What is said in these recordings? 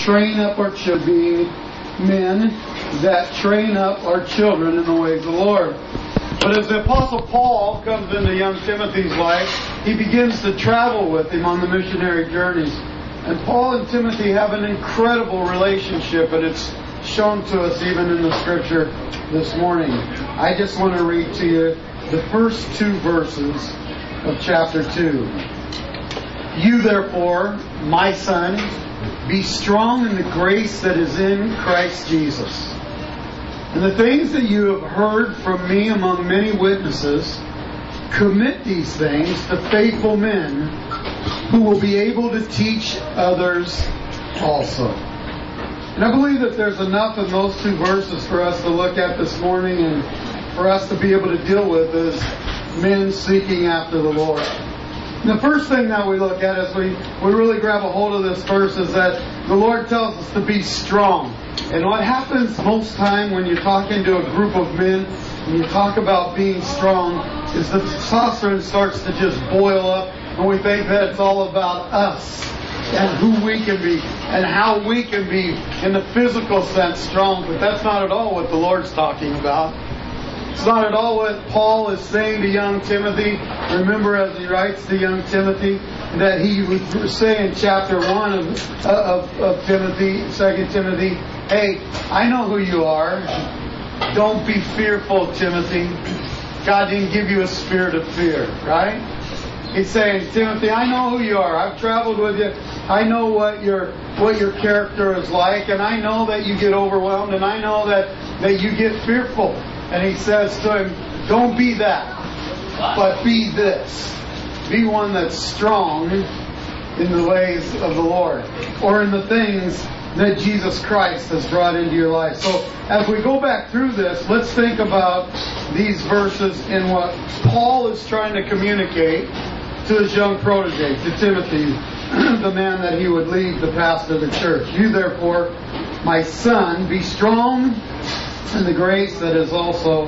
train up our children, being men that train up our children in the ways of the Lord. But as the Apostle Paul comes into young Timothy's life, he begins to travel with him on the missionary journeys. And Paul and Timothy have an incredible relationship, and it's shown to us even in the Scripture this morning. I just want to read to you the first 2 verses of chapter 2. You therefore, my son, be strong in the grace that is in Christ Jesus. And the things that you have heard from me among many witnesses, commit these things to faithful men who will be able to teach others also. And I believe that there's enough in those 2 verses for us to look at this morning and for us to be able to deal with as men seeking after the Lord. And the first thing that we look at as we really grab a hold of this verse is that the Lord tells us to be strong. And what happens most time when you're talking to a group of men and you talk about being strong is the testosterone starts to just boil up, and we think that it's all about us and who we can be and how we can be in the physical sense strong. But that's not at all what the Lord's talking about. It's not at all what Paul is saying to young Timothy. Remember, as he writes to young Timothy, that he would say in chapter 1 of Timothy, 2 Timothy, hey, I know who you are. Don't be fearful, Timothy. God didn't give you a spirit of fear, right? He's saying, Timothy, I know who you are. I've traveled with you. I know what your character is like, and I know that you get overwhelmed, and I know that you get fearful. And he says to him, don't be that, but be this. Be one that's strong in the ways of the Lord, or in the things that Jesus Christ has brought into your life. So as we go back through this, let's think about these verses in what Paul is trying to communicate to his young protege, to Timothy, the man that he would lead the pastor of the church. You therefore, my son, be strong in the grace that is also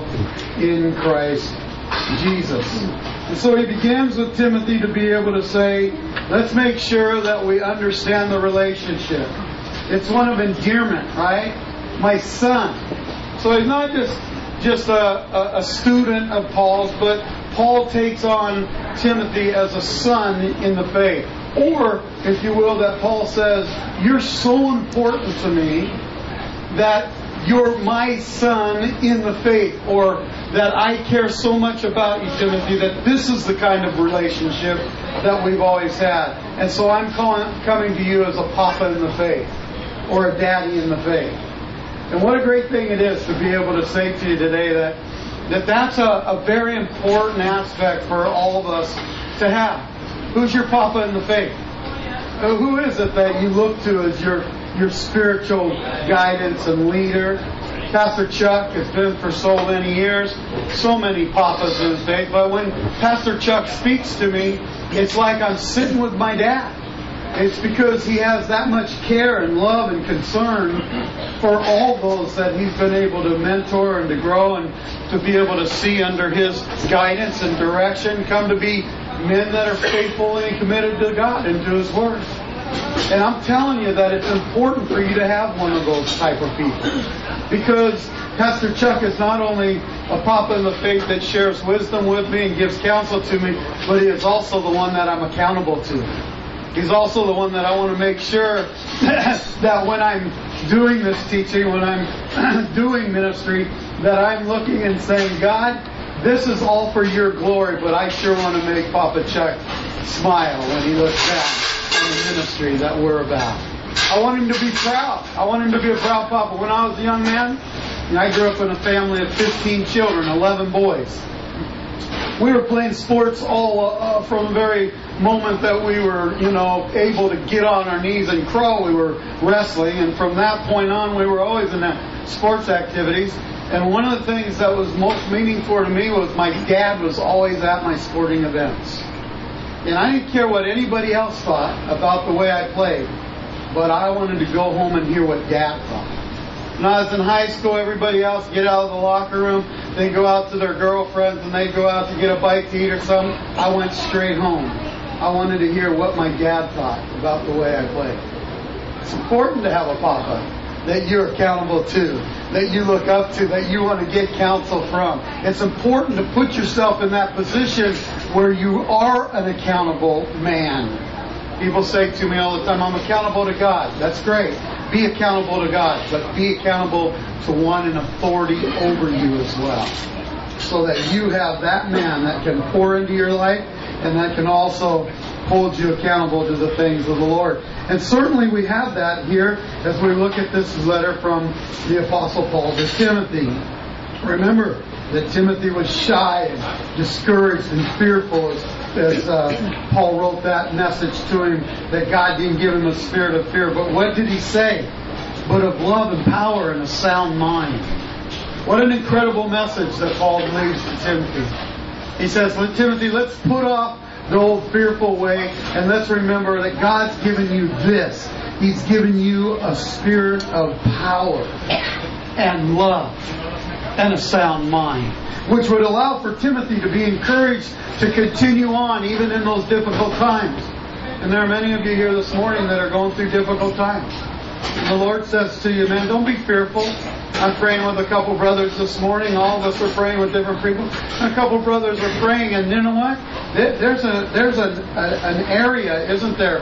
in Christ Jesus. And so he begins with Timothy to be able to say, let's make sure that we understand the relationship. It's one of endearment, right? My son. So he's not just a student of Paul's, but Paul takes on Timothy as a son in the faith. Or, if you will, that Paul says, you're so important to me that you're my son in the faith, or that I care so much about you, Timothy, that this is the kind of relationship that we've always had. And so I'm coming to you as a papa in the faith, or a daddy in the faith. And what a great thing it is to be able to say to you today that's a very important aspect for all of us to have. Who's your papa in the faith? Who is it that you look to as your spiritual guidance and leader? Pastor Chuck has been for so many years, so many papas in his faith. But when Pastor Chuck speaks to me, it's like I'm sitting with my dad. It's because he has that much care and love and concern for all those that he's been able to mentor and to grow and to be able to see under his guidance and direction, come to be men that are faithful and committed to God and to His Word. And I'm telling you that it's important for you to have one of those type of people. Because Pastor Chuck is not only a papa in the faith that shares wisdom with me and gives counsel to me, but he is also the one that I'm accountable to. He's also the one that I want to make sure that when I'm doing this teaching, when I'm doing ministry, that I'm looking and saying, God, this is all for your glory, but I sure want to make Papa Chuck smile when he looks back on the ministry that we're about. I want him to be proud. I want him to be a proud papa. When I was a young man, I grew up in a family of 15 children, 11 boys. We were playing sports all from the very moment that we were, able to get on our knees and crawl. We were wrestling, and from that point on, we were always in that sports activities. And one of the things that was most meaningful to me was my dad was always at my sporting events. And I didn't care what anybody else thought about the way I played, but I wanted to go home and hear what Dad thought. When I was in high school, everybody else get out of the locker room, they go out to their girlfriends, and they go out to get a bite to eat or something. I went straight home. I wanted to hear what my dad thought about the way I played. It's important to have a papa that you're accountable to, that you look up to, that you want to get counsel from. It's important to put yourself in that position where you are an accountable man. People say to me all the time, I'm accountable to God. That's great. Be accountable to God, but be accountable to one in authority over you as well. So that you have that man that can pour into your life and that can also hold you accountable to the things of the Lord. And certainly we have that here as we look at this letter from the Apostle Paul to Timothy. Remember that Timothy was shy and discouraged and fearful as Paul wrote that message to him, that God didn't give him a spirit of fear. But what did he say? But of love and power and a sound mind. What an incredible message that Paul leaves to Timothy. He says, Timothy, let's put off the old fearful way, and let's remember that God's given you this. He's given you a spirit of power and love and a sound mind, which would allow for Timothy to be encouraged to continue on even in those difficult times. And there are many of you here this morning that are going through difficult times. And the Lord says to you, man, don't be fearful. I'm praying with a couple brothers this morning. All of us are praying with different people. And a couple brothers are praying, and you know what? There's an area, isn't there,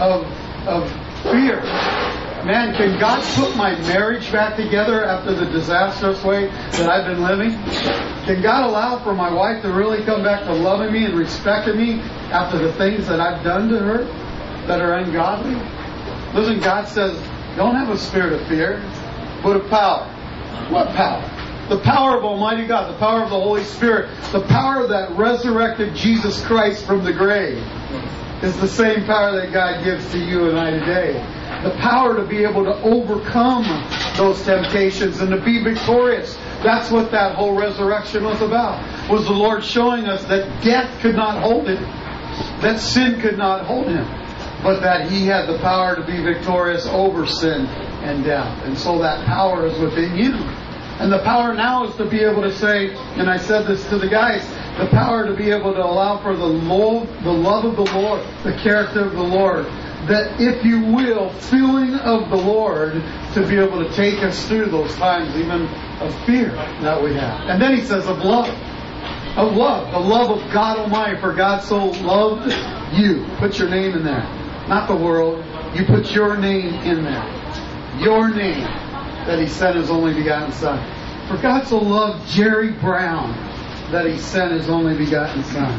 of fear. Man, can God put my marriage back together after the disastrous way that I've been living? Can God allow for my wife to really come back to loving me and respecting me after the things that I've done to her that are ungodly? Listen, God says, don't have a spirit of fear, but of power. What power? The power of Almighty God, the power of the Holy Spirit, the power that resurrected Jesus Christ from the grave is the same power that God gives to you and I today. The power to be able to overcome those temptations and to be victorious. That's what that whole resurrection was about. Was the Lord showing us that death could not hold Him, that sin could not hold Him, but that He had the power to be victorious over sin and death. And so that power is within you. And the power now is to be able to say, and I said this to the guys, the power to be able to allow for the love of the Lord, the character of the Lord, that if you will, feeling of the Lord to be able to take us through those times even of fear that we have. And then he says of love. Of love. The love of God Almighty, for God so loved you. Put your name in there. Not the world. You put your name in there. Your name. That He sent His only begotten Son. For God so loved Jerry Brown that He sent His only begotten Son.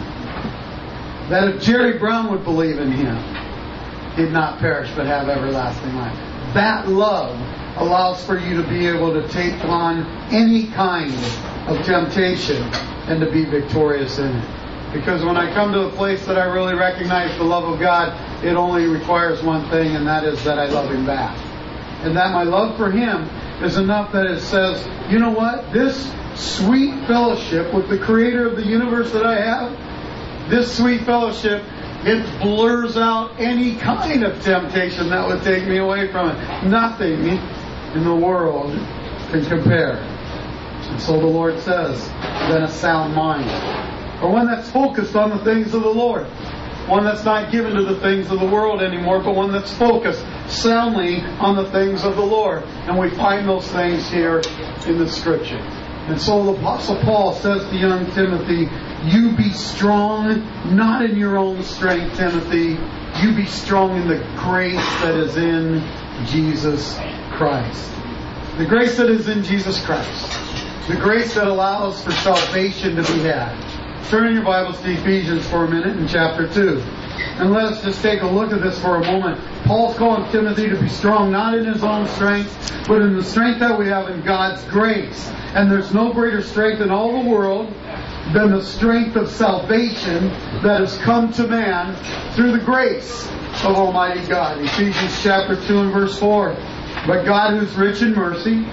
That if Jerry Brown would believe in Him, he'd not perish but have everlasting life. That love allows for you to be able to take on any kind of temptation and to be victorious in it. Because when I come to a place that I really recognize the love of God, it only requires one thing, and that is that I love Him back. And that my love for Him is enough that it says, you know what? This sweet fellowship with the Creator of the universe that I have, this sweet fellowship, it blurs out any kind of temptation that would take me away from it. Nothing in the world can compare. And so the Lord says, then a sound mind. Or one that's focused on the things of the Lord. One that's not given to the things of the world anymore, but one that's focused soundly on the things of the Lord. And we find those things here in the Scripture. And so the Apostle Paul says to young Timothy, you be strong, not in your own strength, Timothy. You be strong in the grace that is in Jesus Christ. The grace that is in Jesus Christ. The grace that allows for salvation to be had. Turn in your Bibles to Ephesians for a minute in chapter 2. And let us just take a look at this for a moment. Paul's calling Timothy to be strong, not in his own strength, but in the strength that we have in God's grace. And there's no greater strength in all the world than the strength of salvation that has come to man through the grace of Almighty God. Ephesians chapter 2 and verse 4. But God, who's rich in mercy,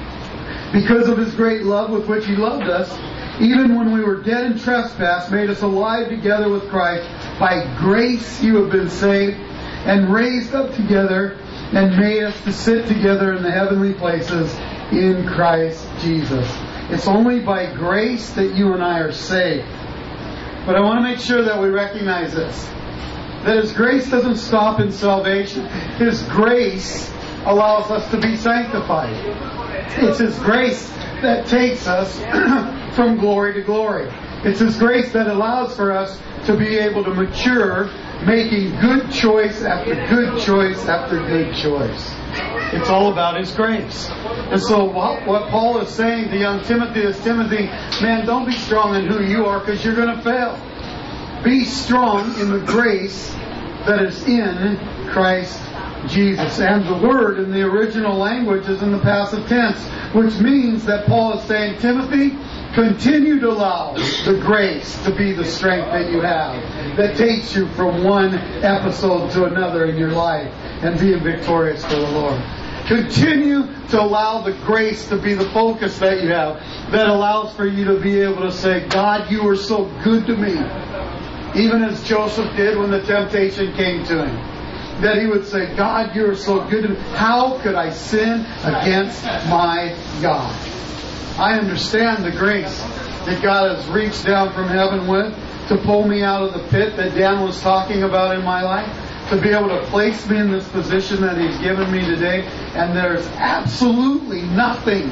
because of His great love with which He loved us, even when we were dead in trespass, made us alive together with Christ. By grace you have been saved, and raised up together, and made us to sit together in the heavenly places in Christ Jesus. It's only by grace that you and I are saved. But I want to make sure that we recognize this. That His grace doesn't stop in salvation. His grace allows us to be sanctified. It's His grace that takes us from glory to glory. It's His grace that allows for us to be able to mature, making good choice after good choice after good choice. It's all about His grace. And so what Paul is saying to young Timothy is, Timothy, man, don't be strong in who you are, because you're going to fail. Be strong in the grace that is in Christ Jesus. And the word in the original language is in the passive tense, which means that Paul is saying, Timothy, continue to allow the grace to be the strength that you have, that takes you from one episode to another in your life and being victorious for the Lord. Continue to allow the grace to be the focus that you have, that allows for you to be able to say, God, you are so good to me. Even as Joseph did when the temptation came to him. That he would say, God, you are so good to me. How could I sin against my God? I understand the grace that God has reached down from heaven with to pull me out of the pit that Dan was talking about in my life. To be able to place me in this position that He's given me today. And there's absolutely nothing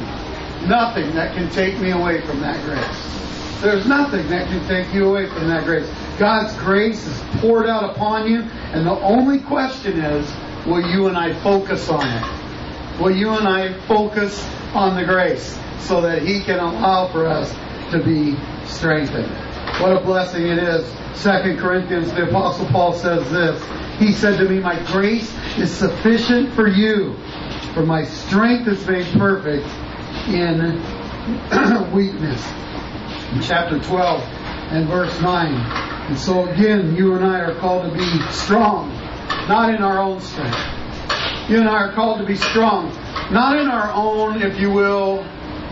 that can take me away from that grace. There's nothing that can take you away from that grace. God's grace is poured out upon you, and the only question is, will you and I focus on it? Will you and I focus on the grace so that He can allow for us to be strengthened? What a blessing it is. 2 Corinthians, the Apostle Paul says this. He said to me, my grace is sufficient for you, for my strength is made perfect in weakness. In chapter 12 and verse 9. And so again, you and I are called to be strong, not in our own strength. You and I are called to be strong, not in our own, if you will,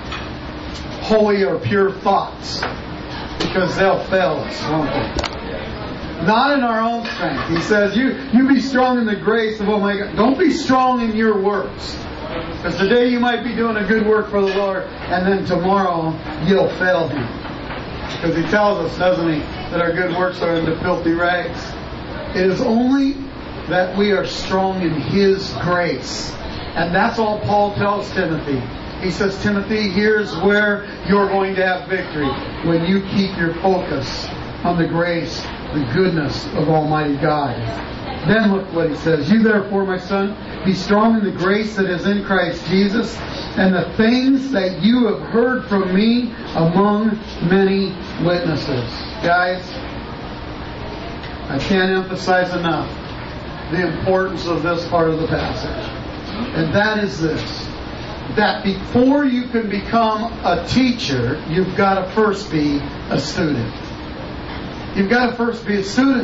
holy or pure thoughts, because they'll fail us, won't they? Not in our own strength. He says, you be strong in the grace of my God. Don't be strong in your works. Because today you might be doing a good work for the Lord, and then tomorrow you'll fail Him. Because He tells us, doesn't He, that our good works are into filthy rags. It is only that we are strong in His grace. And that's all Paul tells Timothy. He says, Timothy, here's where you're going to have victory. When you keep your focus on the grace, the goodness of Almighty God. Then look what he says. You therefore, my son, be strong in the grace that is in Christ Jesus, and the things that you have heard from me among many witnesses. Guys, I can't emphasize enough the importance of this part of the passage. And that is this. That before you can become a teacher, you've got to first be a student. You've got to first be a student.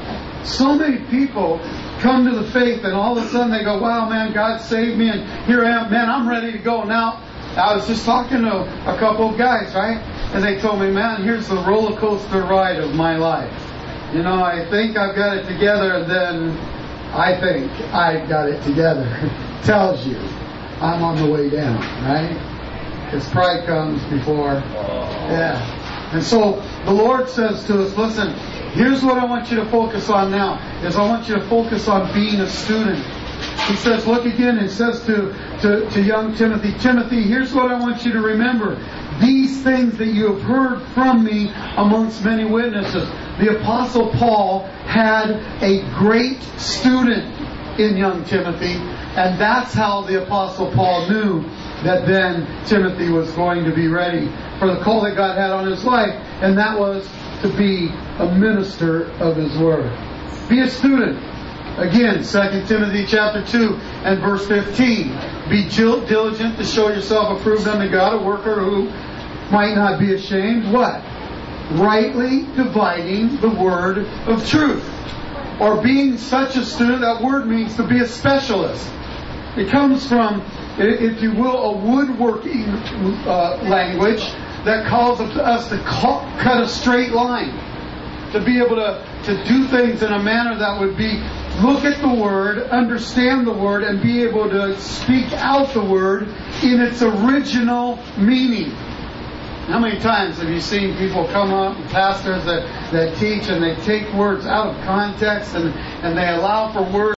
So many people come to the faith and all of a sudden they go, wow, man, God saved me and here I am. Man, I'm ready to go now. I was just talking to a couple of guys, right? And they told me, man, here's the roller coaster ride of my life. You know, I think I've got it together, and then I think I've got it together. Tells you I'm on the way down, right? Because pride comes before. Yeah. And so the Lord says to us, listen, here's what I want you to focus on now, is I want you to focus on being a student. He says, look again, it says to young Timothy, Timothy, here's what I want you to remember. These things that you have heard from me amongst many witnesses. The Apostle Paul had a great student in young Timothy, and that's how the Apostle Paul knew that then Timothy was going to be ready for the call that God had on his life, and that was to be a minister of His Word. Be a student. Again, 2 Timothy chapter 2 and verse 15. Be diligent to show yourself approved unto God, a worker who might not be ashamed. What? Rightly dividing the word of truth. Or being such a student, that word means to be a specialist. It comes from, if you will, a woodworking language that calls us to cut a straight line. To be able to do things in a manner that would be, look at the Word, understand the Word, and be able to speak out the Word in its original meaning. How many times have you seen people come up, pastors that teach, and they take words out of context and they allow for words